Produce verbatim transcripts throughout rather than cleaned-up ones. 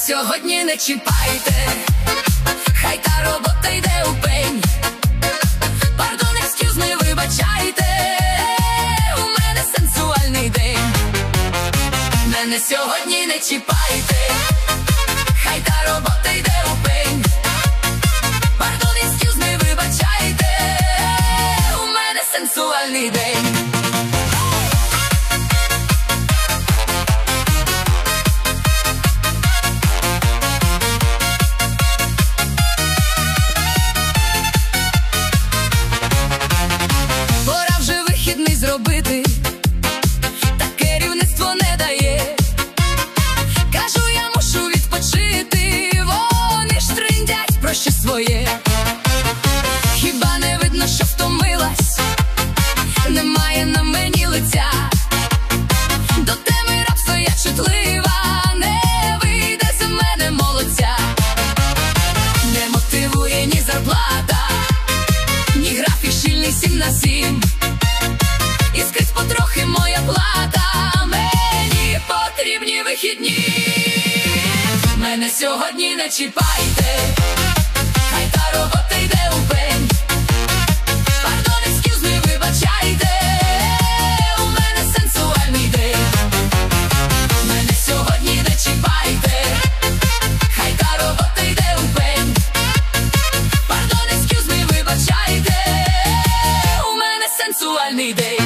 сьогодні не чіпайте, хай та робота йде у пень. Пардон, excuse me, вибачайте, у мене сенсуальний день. Мене сьогодні не чіпайте, хай та робота йде у пень. Пардон, excuse me, вибачайте, у мене сенсуальний день. Зробити, та керівництво не дає. Кажу, я мушу відпочити, вони ж триндять про щось своє. Хіба не видно, що втомилась? Немає на мені лиця. До теми рабства я чутлива, не вийде з мене молодця. Не мотивує ні зарплата, ні графік щільний сім на сім. І скрізь потрохи моя плата, мені потрібні вихідні. Мене сьогодні не чіпайте, хай та робота йде у пень. Пардон, excuse me, вибачайте, у мене сенсуальний день. Мене сьогодні не чіпайте, хай та робота йде у пень. Пардон, excuse me, вибачайте, у мене сенсуальний день.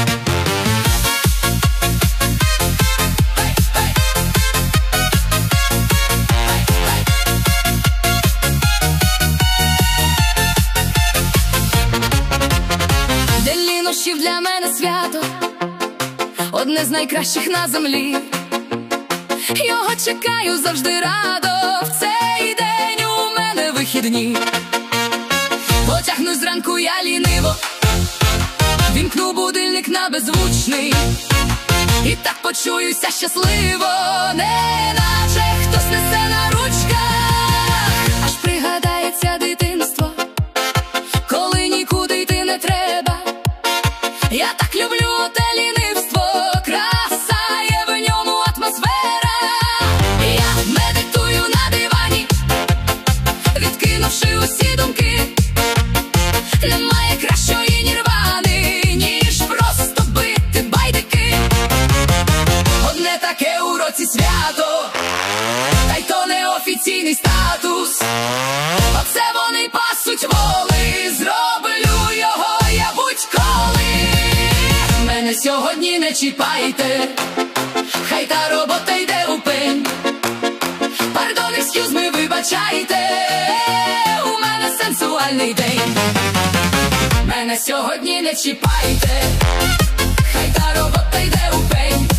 Для мене свято, одне з найкращих на землі. Його чекаю завжди радо, в цей день у мене вихідні. Потягнусь зранку я ліниво, вімкну будильник на беззвучний. І так почуюся щасливо, неначе хтось несе на ручках. Аж пригадається дитинство, коли нікуди йти не треба. Я так люблю оте лінивство, краса є в ньому атмосфера. Я медитую на дивані, відкинувши усі думки. Немає кращої нірвани, ніж просто бити байдики. Одне таке у році свято, та й то не офіційний статус. Оце вони пасуть воли, зроблю його я будь-коли. Мене сьогодні не чіпайте, хай та робота йде у пень. Пардон, excuse me, вибачайте, у мене сенсуальний день. Мене сьогодні не чіпайте, хай та робота йде у пень.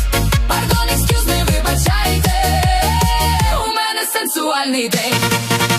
Пардон, excuse me, вибачайте, у мене сенсуальний день.